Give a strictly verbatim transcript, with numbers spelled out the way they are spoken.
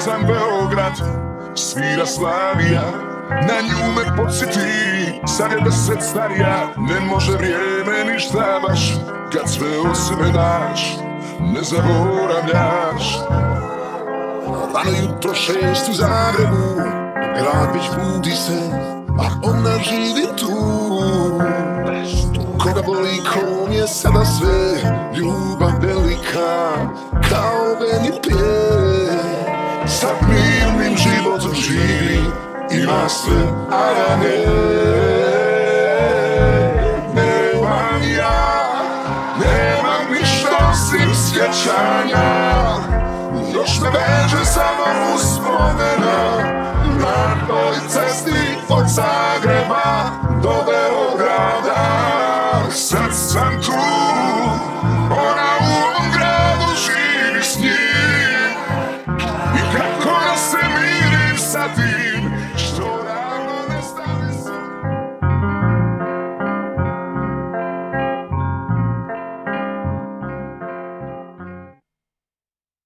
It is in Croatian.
prazan Beograd, svira Slavija, na nju me podsjeti, sad je deset starija. Ne može vrijeme ništa baš, kad sve o sebe daš, ne zaboravljaš. Rano jutro šest u Zagrebu, grad već budi se, a ona živi tu. Koga boli, kom je sada sve, ljubav velika, kao meni pije. Sad mirnim životom živi, ima sve, a ja ne. Nemam ja, nemam ništa osim sjećanja, još me veže samo uspomena na toj cesti od Zagreba.